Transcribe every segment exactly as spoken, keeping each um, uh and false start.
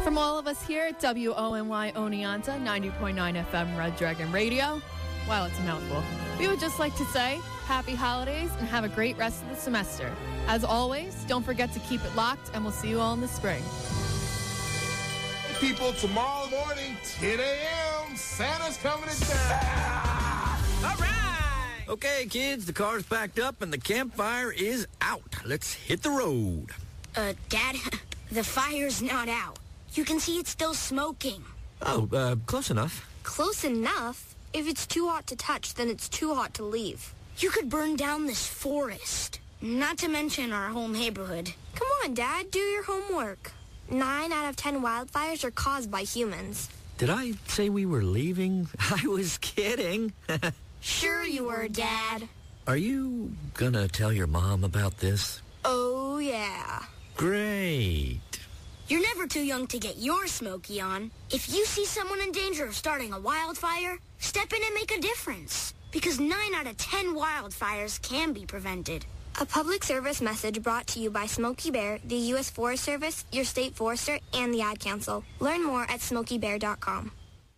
From all of us here at W O N Y Oneonta, ninety point nine F M Red Dragon Radio, wow, it's a mouthful, we would just like to say happy holidays and have a great rest of the semester. As always, don't forget to keep it locked, and we'll see you all in the spring. People, tomorrow morning, ten a.m., Santa's coming to town. All right. Okay, kids, the car's packed up and the campfire is out. Let's hit the road. Uh, Dad, the fire's not out. You can see it's still smoking. Oh, uh, close enough. Close enough? If it's too hot to touch, then it's too hot to leave. You could burn down this forest. Not to mention our whole neighborhood. Come on, Dad, do your homework. Nine out of ten wildfires are caused by humans. Did I say we were leaving? I was kidding. Sure you were, Dad. Are you gonna tell your mom about this? Oh, yeah. Great. You're never too young to get your smoky on. If you see someone in danger of starting a wildfire, step in and make a difference. Because nine out of ten wildfires can be prevented. A public service message brought to you by Smokey Bear, the U S Forest Service, your state forester, and the Ad Council. Learn more at smokey bear dot com.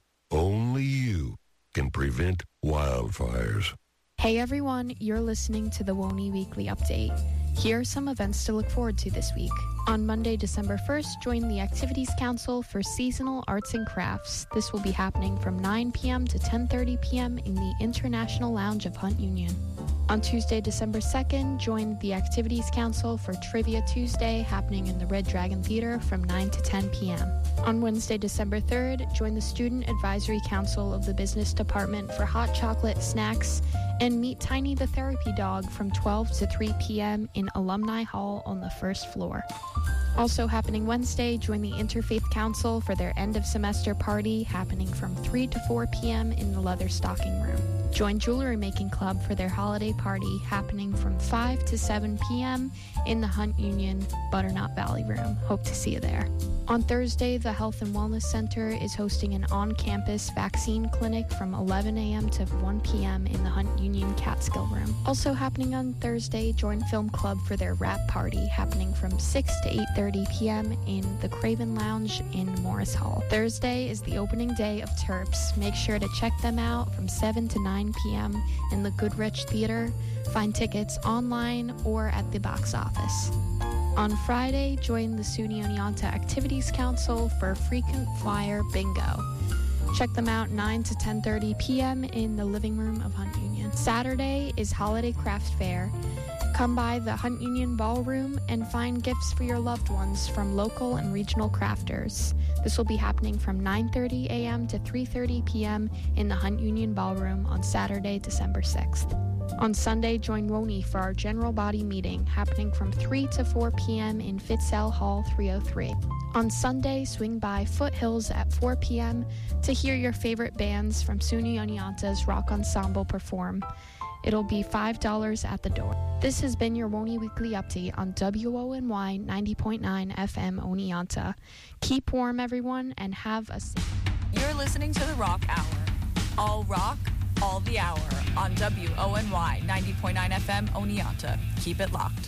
Only you can prevent wildfires. Hey everyone, you're listening to the W O N Y Weekly Update. Here are some events to look forward to this week. On Monday, December first, join the Activities Council for Seasonal Arts and Crafts. This will be happening from nine p.m. to ten thirty p.m. in the International Lounge of Hunt Union. On Tuesday, December second, join the Activities Council for Trivia Tuesday, happening in the Red Dragon Theater from nine to ten p.m. On Wednesday, December third, join the Student Advisory Council of the Business Department for hot chocolate, snacks, and meet Tiny the Therapy Dog from twelve to three p.m. in Alumni Hall on the first floor. Also happening Wednesday, join the Interfaith Council for their end-of-semester party, happening from three to four p.m. in the Leather Stocking Room. Join Jewelry Making Club for their holiday party, happening from five to seven p.m. in the Hunt Union Butternut Valley Room. Hope to see you there. On Thursday, the Health and Wellness Center is hosting an on-campus vaccine clinic from eleven a.m. to one p.m. in the Hunt Union Catskill Room. Also happening on Thursday, join Film Club for their wrap party, happening from six to eight thirty p.m. in the Craven Lounge in Morris Hall. Thursday is the opening day of Terps. Make sure to check them out from seven to nine p.m. in the Goodrich Theater. Find tickets online or at the box office. On Friday, join the SUNY Oneonta Activities Council for Frequent Flyer Bingo. Check them out nine to ten thirty p.m. in the living room of Hunt Union. Saturday is Holiday Craft Fair. Come by the Hunt Union Ballroom and find gifts for your loved ones from local and regional crafters. This will be happening from nine thirty a.m. to three thirty p.m. in the Hunt Union Ballroom on Saturday, December sixth. On Sunday, join W O N Y for our general body meeting, happening from three to four p.m. in Fitzell Hall three oh three. On Sunday, swing by Foothills at four p.m. to hear your favorite bands from SUNY Oneonta's Rock Ensemble perform. It'll be five dollars at the door. This has been your W O N Y Weekly Update on W O N Y ninety point nine F M Oneonta. Keep warm, everyone, and have a... You're listening to The Rock Hour. All rock, all the hour on W O N Y ninety point nine F M Oneonta. Keep it locked.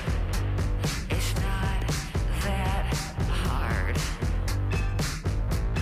It's not that hard.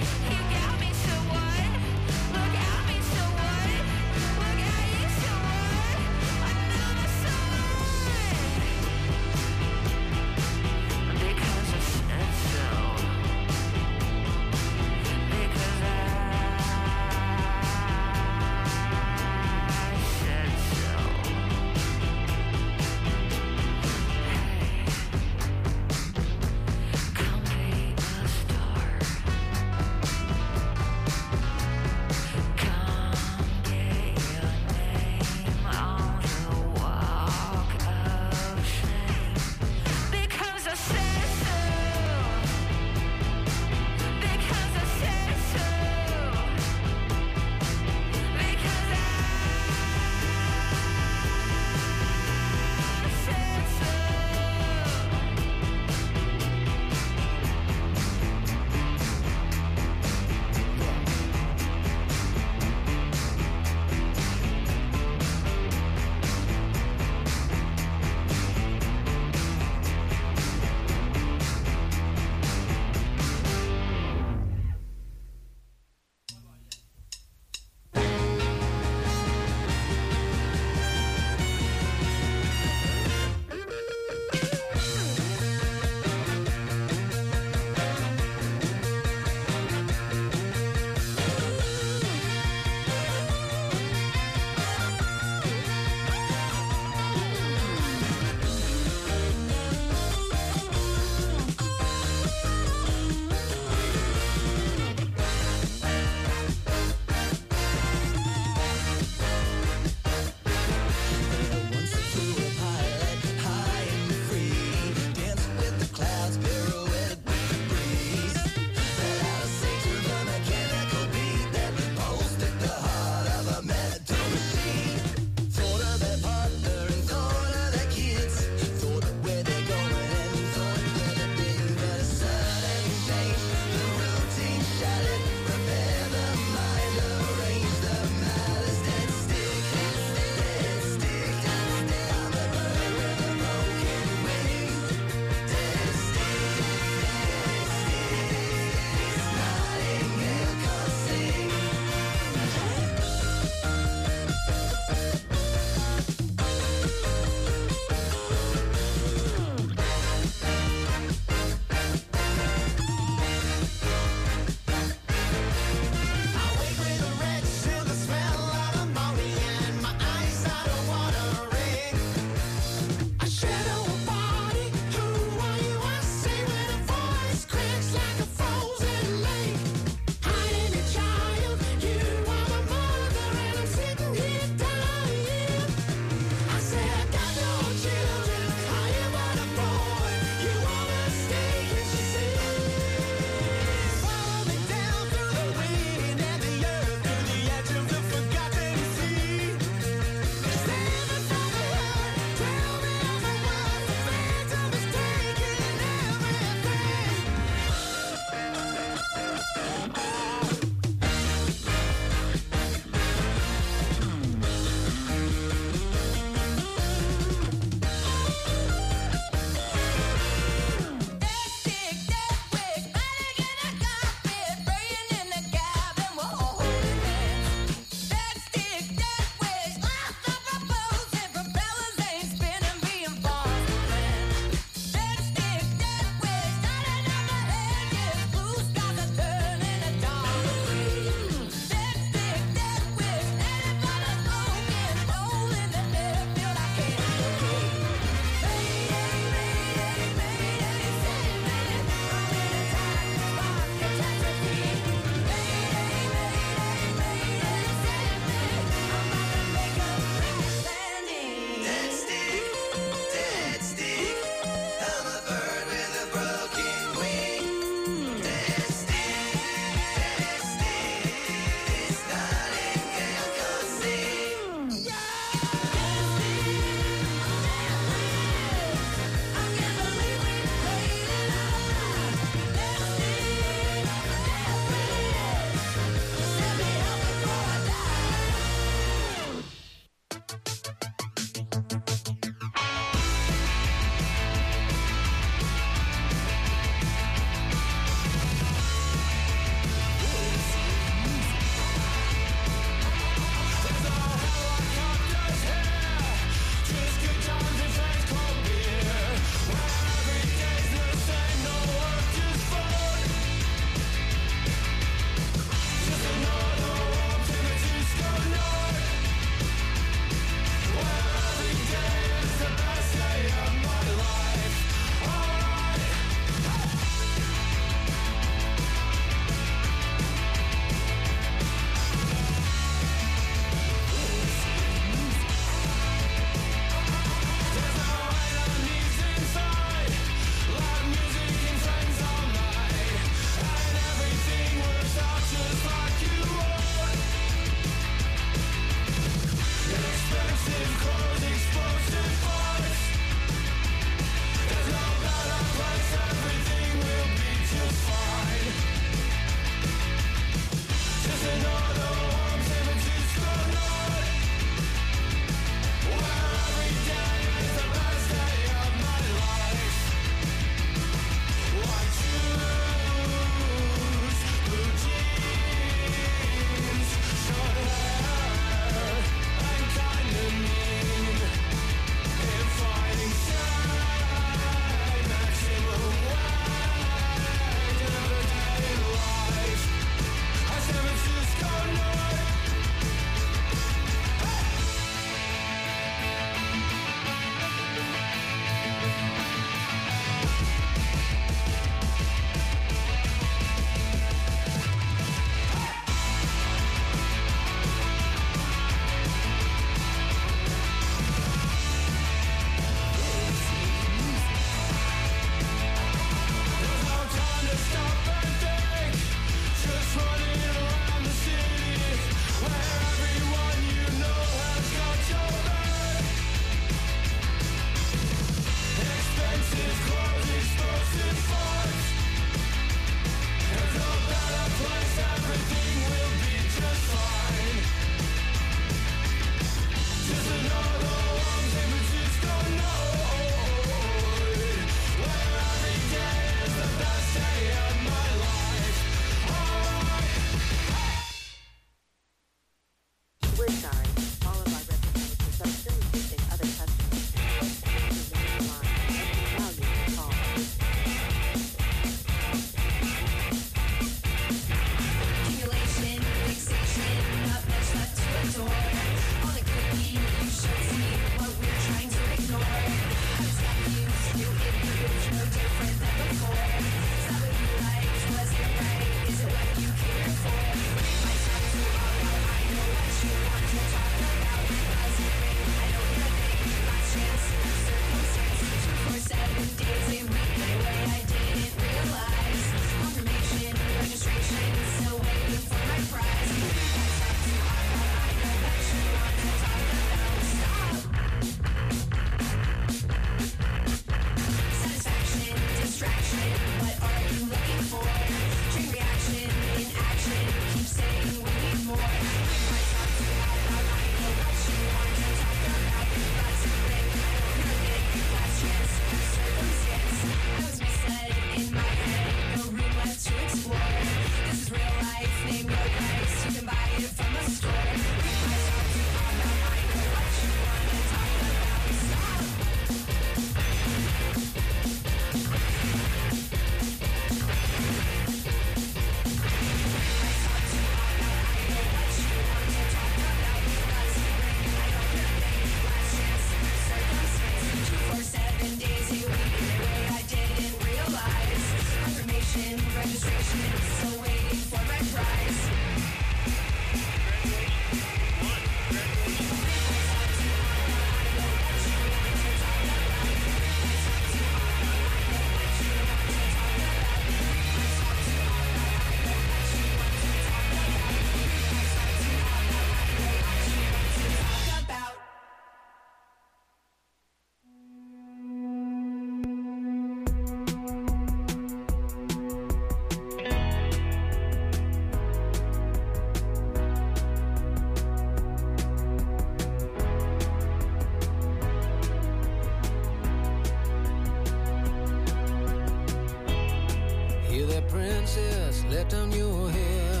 let down your hair.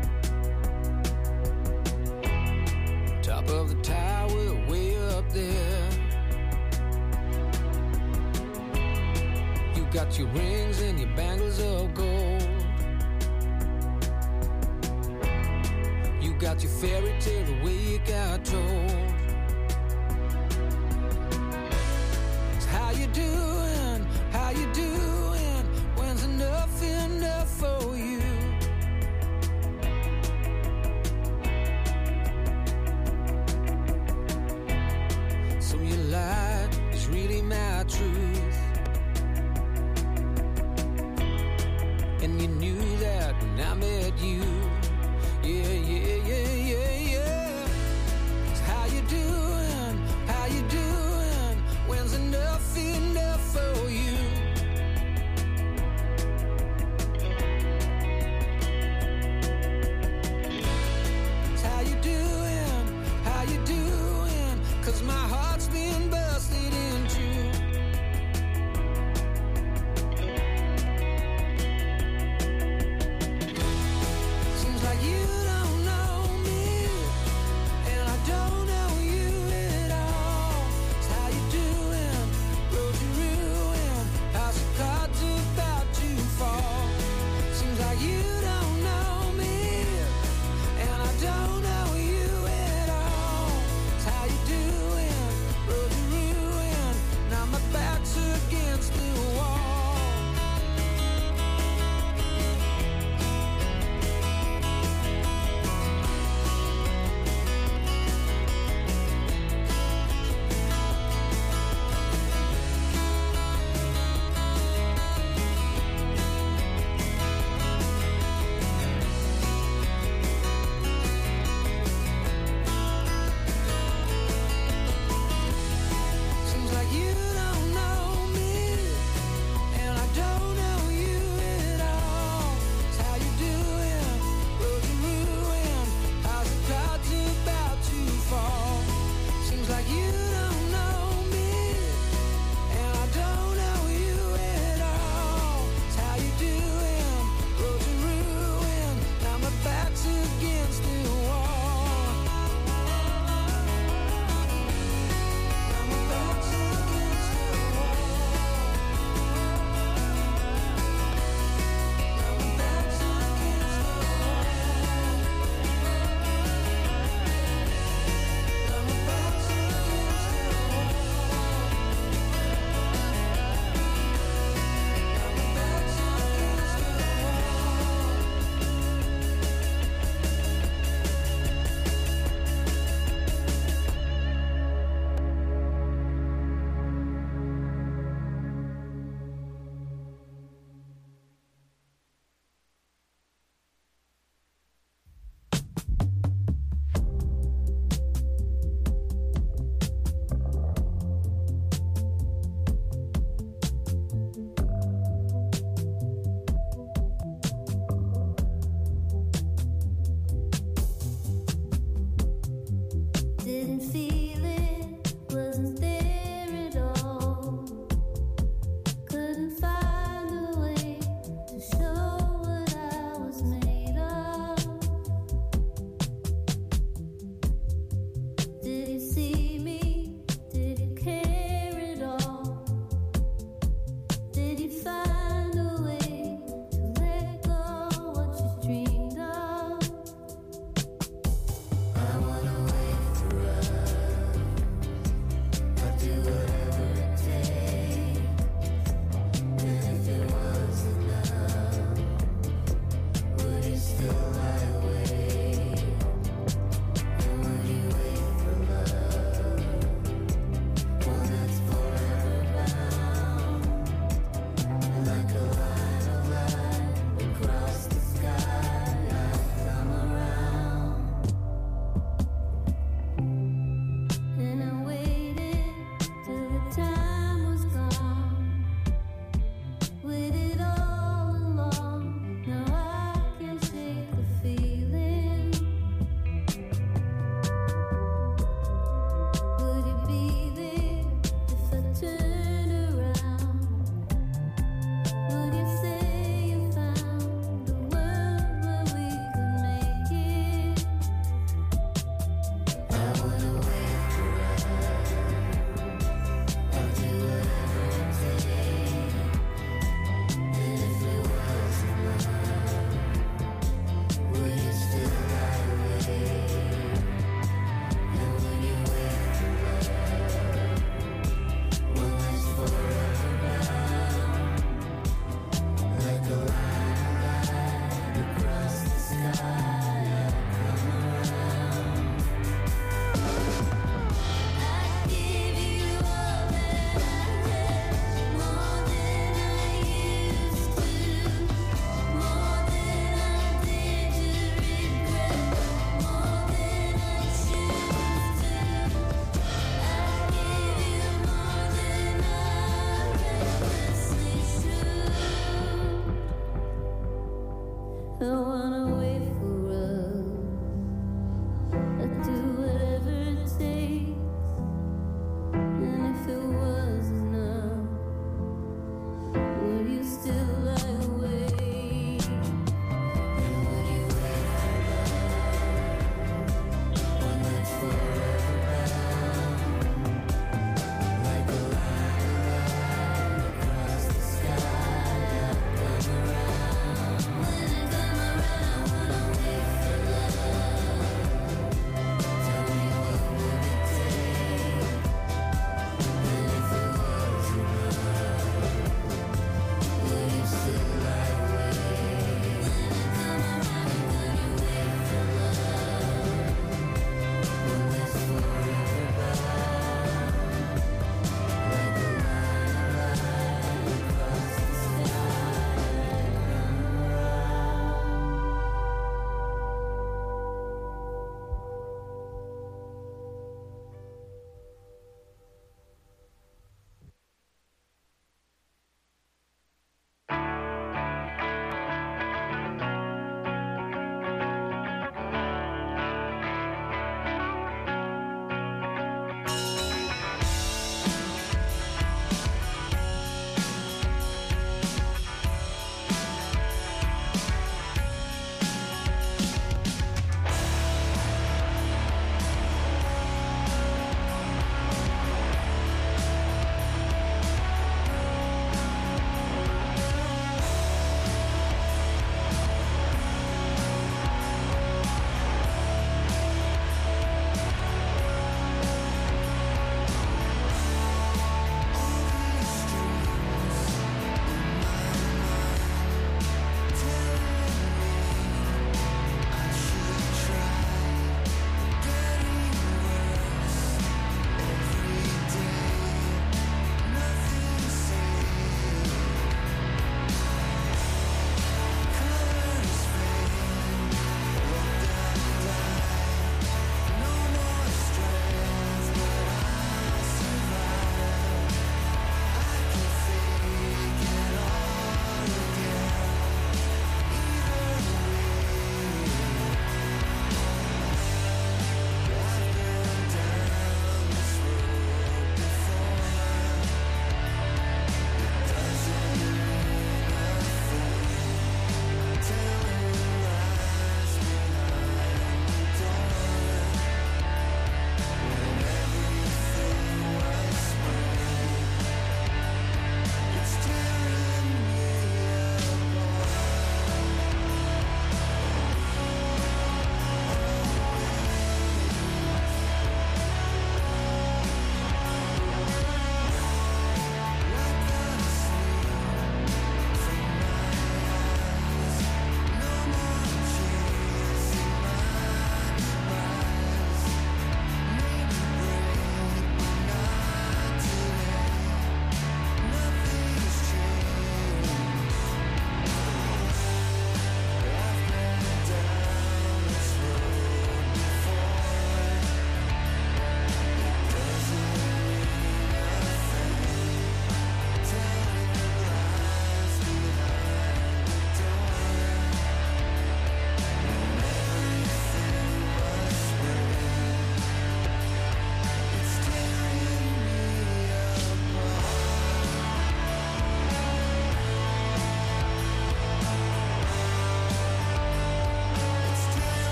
Top of the tower, way up there. You got your rings and your bangles of gold. You got your fairy tale the way you got told. So how you doing? How you doing? When's enough enough for you? So your light is really my truth, and you knew that when I met you. Yeah, yeah, yeah, yeah, yeah. So how you doing? How you doing? When's enough enough for you?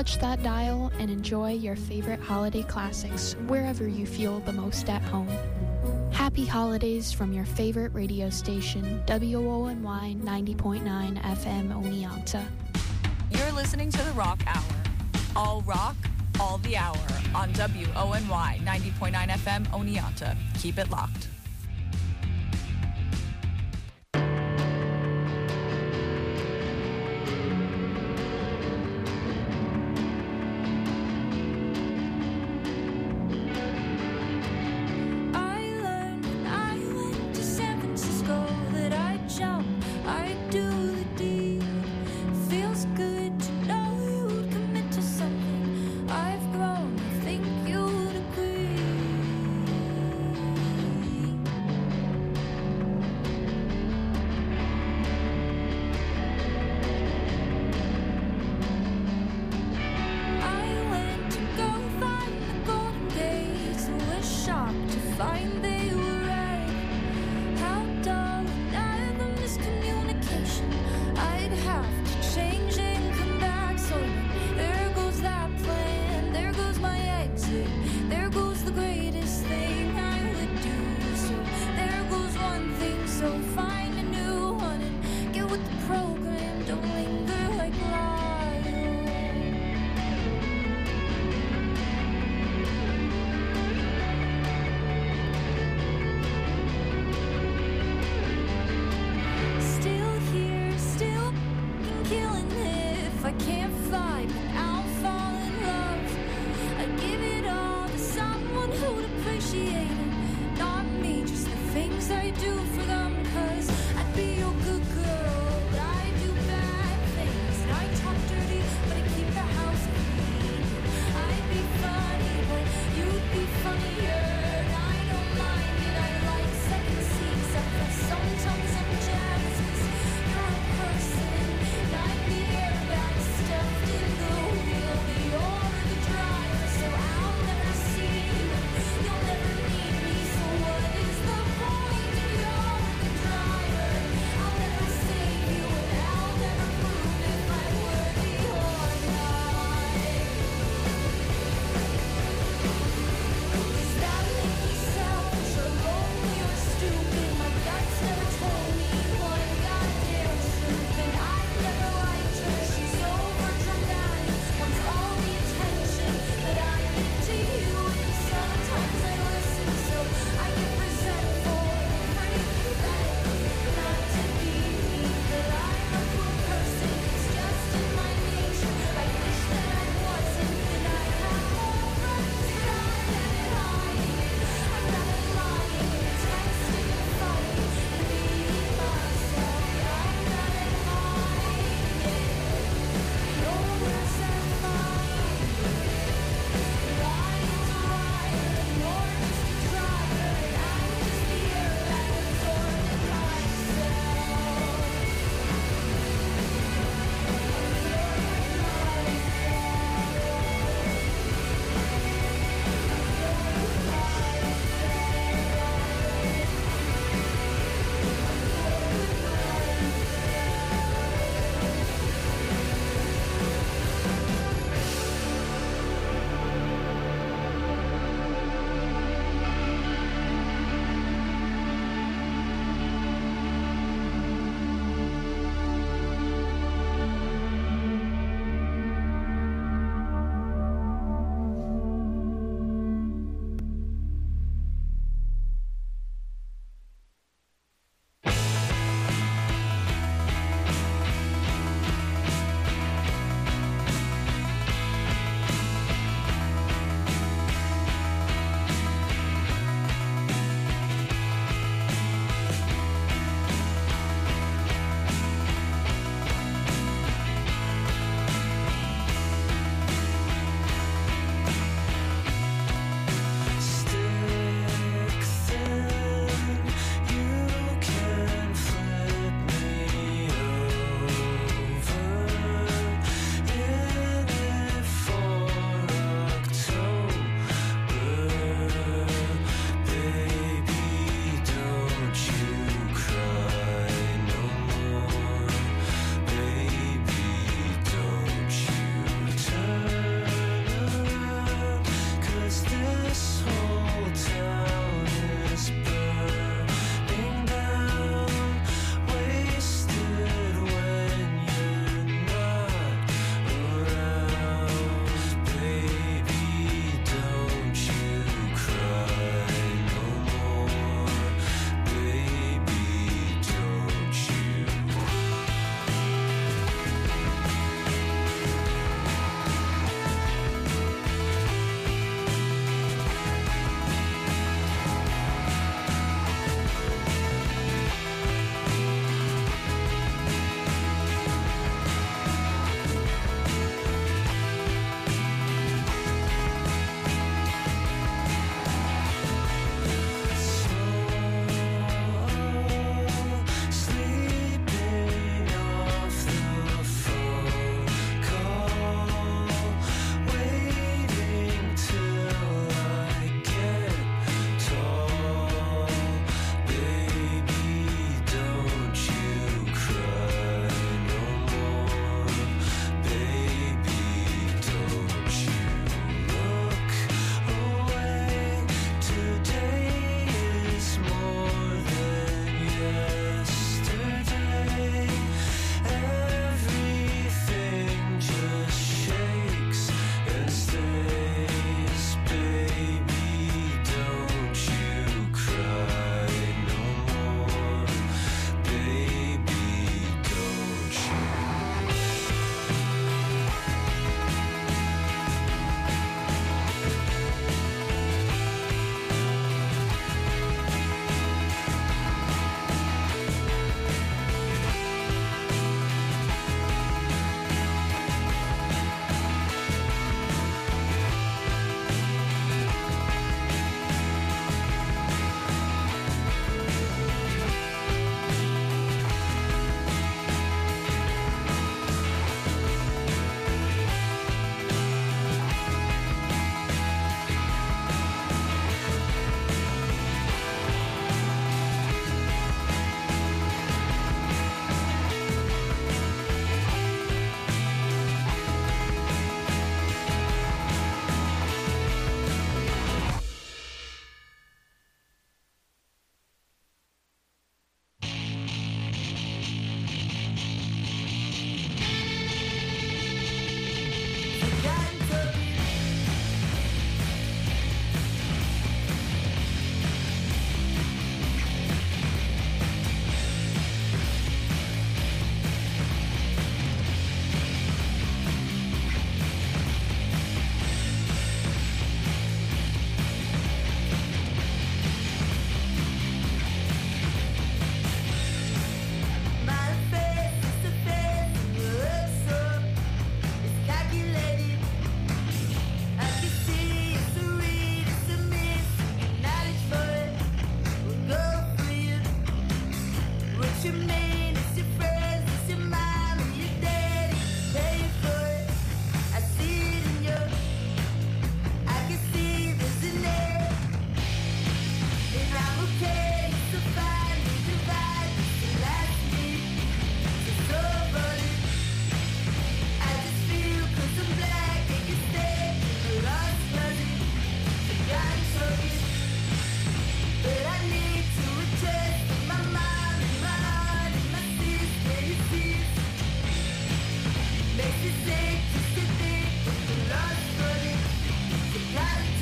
Touch that dial and enjoy your favorite holiday classics wherever you feel the most at home. Happy holidays from your favorite radio station, W O N Y ninety point nine F M Oneonta. You're listening to the Rock Hour. All rock, all the hour on W O N Y ninety point nine F M Oneonta. Keep it locked. I've grown, I think you'd agree.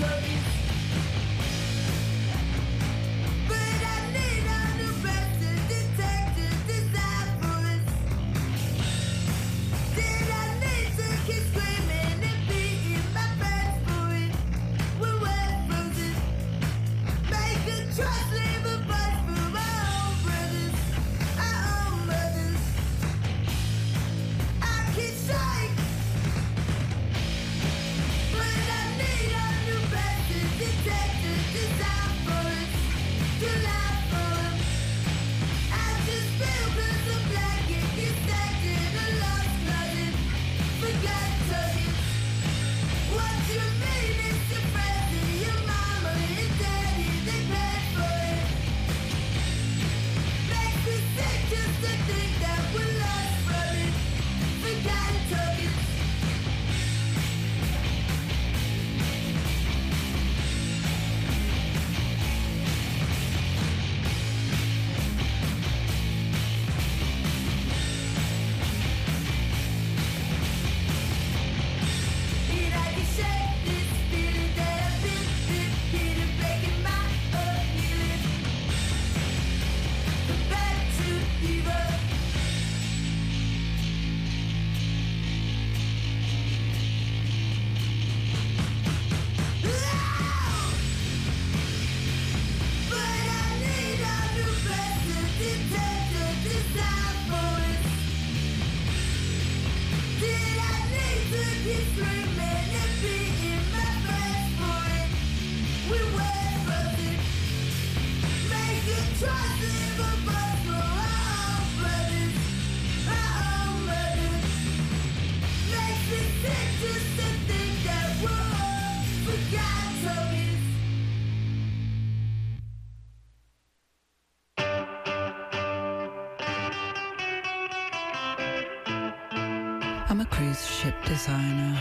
I'm a cruise ship designer.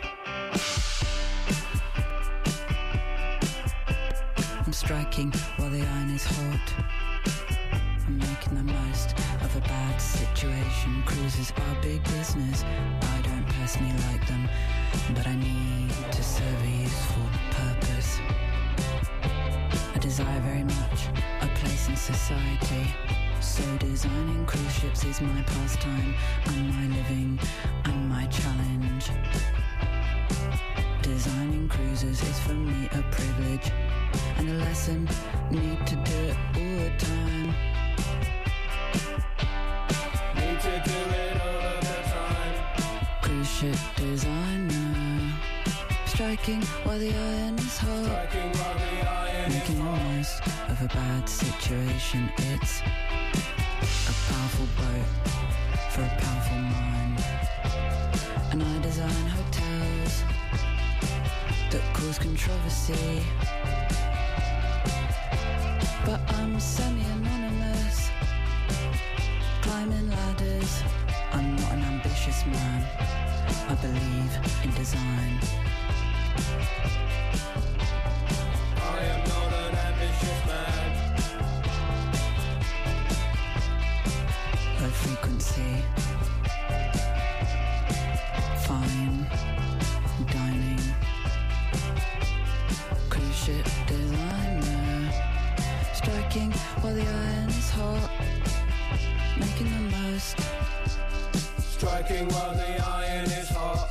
I'm striking while the iron is hot. I'm making the most of a bad situation. Cruises are big business. I don't personally like them, but I need to serve a useful purpose. I desire very much a place in society. So designing cruise ships is my pastime, and my living, and my challenge. Designing cruises is for me a privilege, and a lesson, need to do it all the time. Need to do it all of the time. Cruise ship designer, striking while the iron is hot. Striking while the iron Making is hot. the most of a bad situation. It's a powerful boat for a powerful mind, and I design hotels that cause controversy. But I'm semi-anonymous, climbing ladders. I'm not an ambitious man, I believe in design. I am not an ambitious man. Low frequency, fine dining, cruise ship designer, striking while the iron is hot, making the most. Striking while the iron is hot.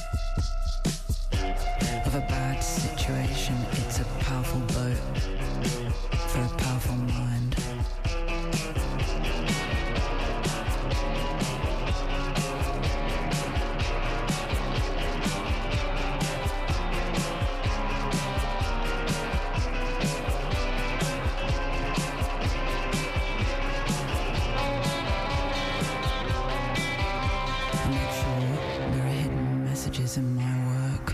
Of a bad situation, it's a powerful boat for a powerful mind. In my work.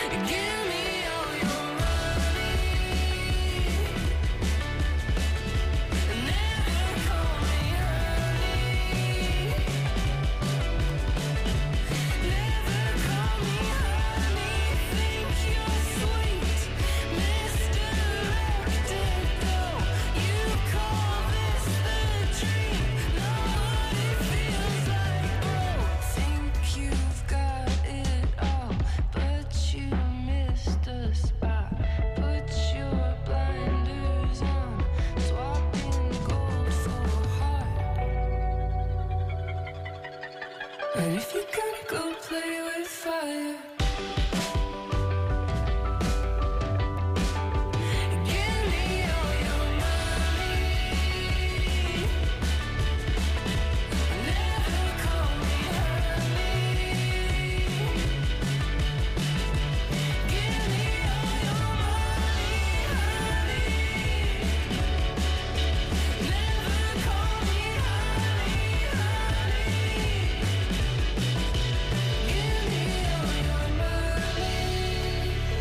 And if you're gonna go play with fire, give me all your money. Never call me honey. Give me all your money, honey. Never call me honey, honey. Give me all your money.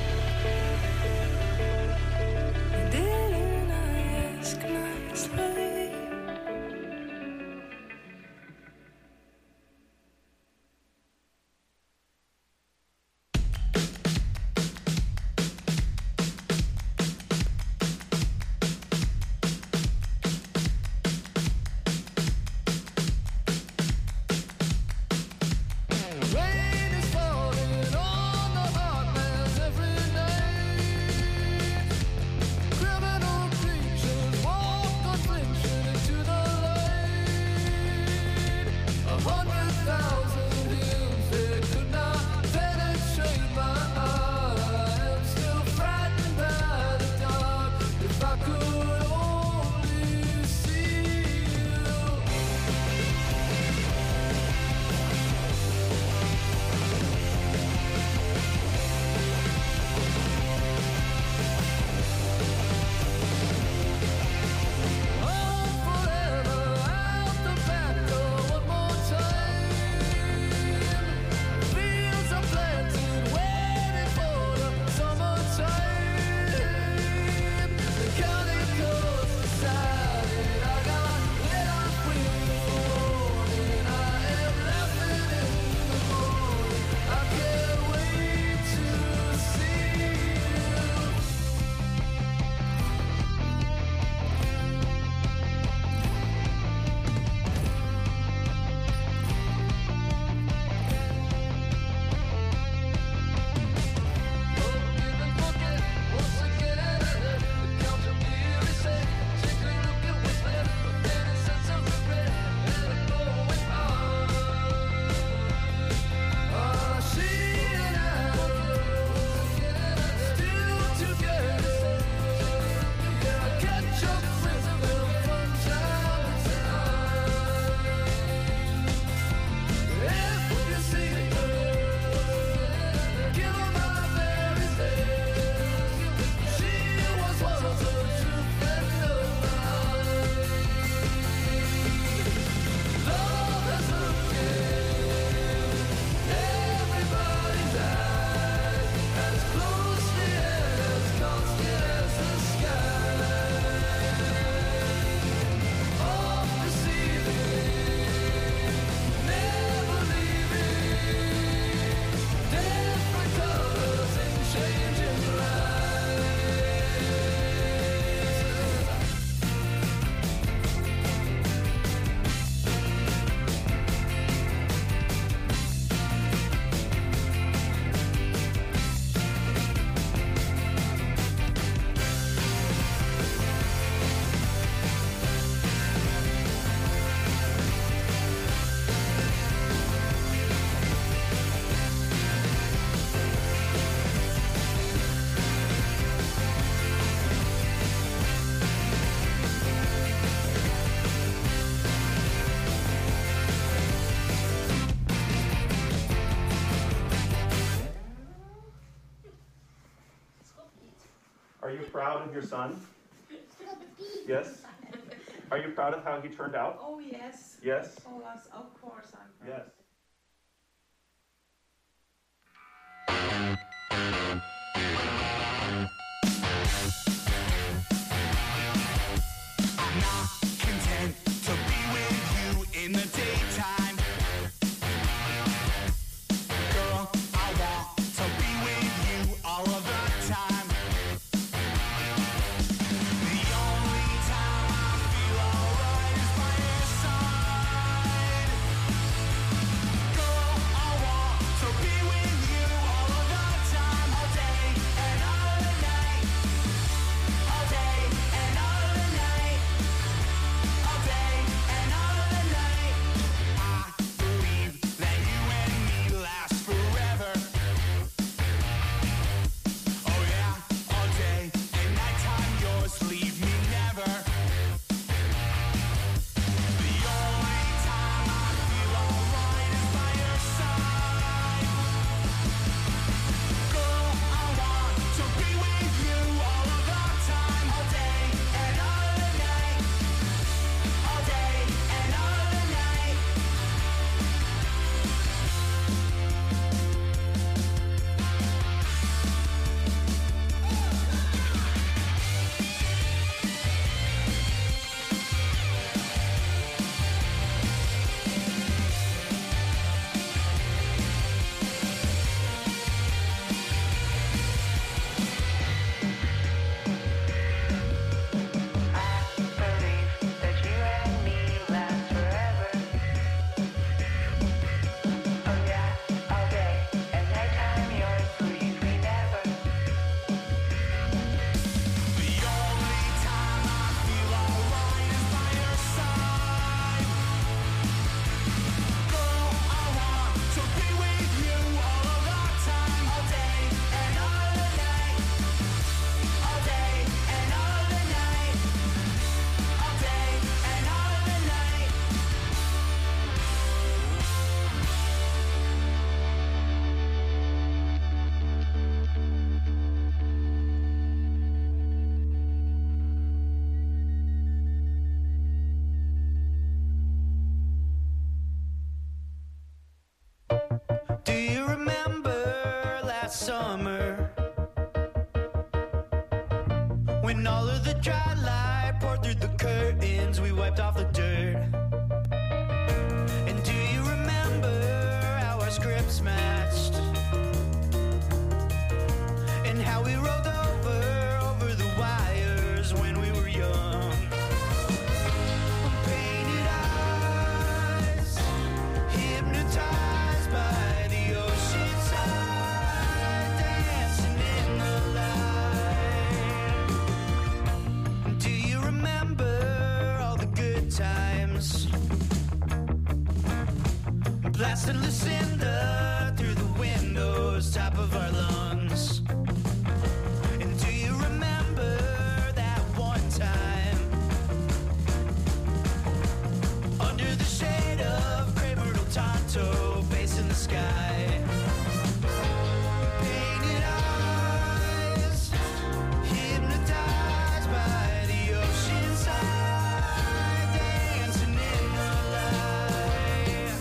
Didn't I ask nicely? Rain is falling on the heartlands every night. Criminal creatures walk unflinching into the light. A hundred thousand hymns they could not penetrate my heart. I am still frightened by the dark. If I could only see you. On forever, out the back door one more time. Fields are planted, waiting for the summertime. The county coast decided I got let off with a warning. I am laughing in the morning. I can't wait to see you. Are you proud of your son? Yes? Are you proud of how he turned out? Oh, yes. Yes? Oh, yes, of course I'm proud. Yes. summer, when all of the dry light poured through the curtains, we wiped off the dirt. And do you remember how our scripts matched? And how we rolled over, over the wires when we were young. Painted eyes, hypnotized by the ocean side, dancing in the light. Do you remember all the good times? Blasting Lucinda through the windows, top of our lungs. And do you remember that one time under the shade of Cray Myrtle Tonto, facing the sky? Painted eyes, hypnotized by the ocean side, dancing in the light.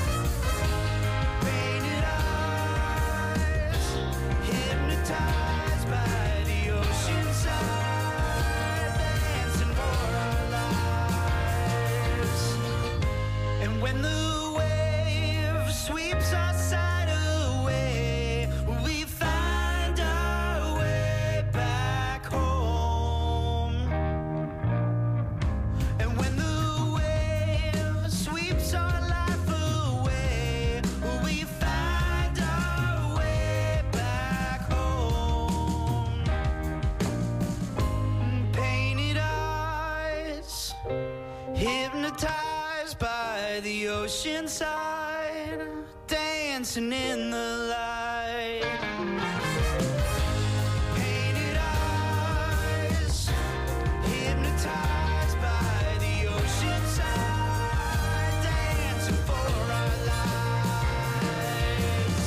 Painted eyes, hypnotized by the ocean side, dancing for our lives. And when the wave sweeps our side away, we find our way back home. And when the wave sweeps our life away, we find our way back home. Painted eyes, hypnotized by the ocean side, dancing in the light. Painted eyes, hypnotized by the ocean side, dancing for our lives.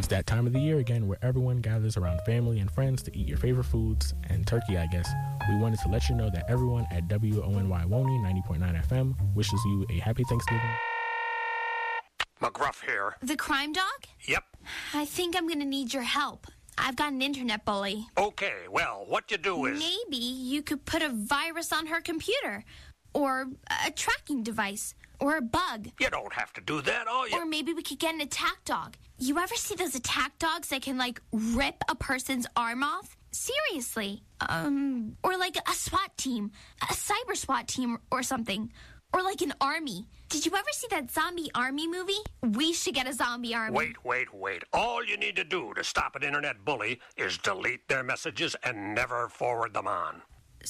It's that time of the year again where everyone gathers around family and friends to eat your favorite foods, and turkey, I guess. We wanted to let you know that everyone at W O N Y Woney ninety point nine F M wishes you a happy Thanksgiving. McGruff here. The crime dog? Yep. I think I'm gonna need your help. I've got an internet bully. Okay, well, what you do is... Maybe you could put a virus on her computer. Or a tracking device. Or a bug. You don't have to do that, all you... Or maybe we could get an attack dog. You ever see those attack dogs that can, like, rip a person's arm off? Seriously. Um, or like a SWAT team. A cyber SWAT team or something. Or like an army. Did you ever see that zombie army movie? We should get a zombie army. Wait, wait, wait. All you need to do to stop an internet bully is delete their messages and never forward them on.